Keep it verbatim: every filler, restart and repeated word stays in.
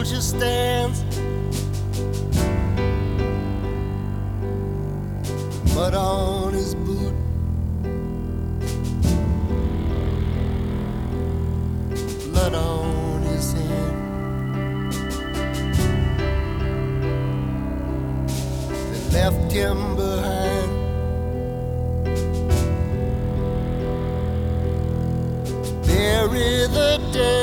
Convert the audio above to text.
soldier stands, mud on his boot, blood on his hand. They left him behind, bury the dead.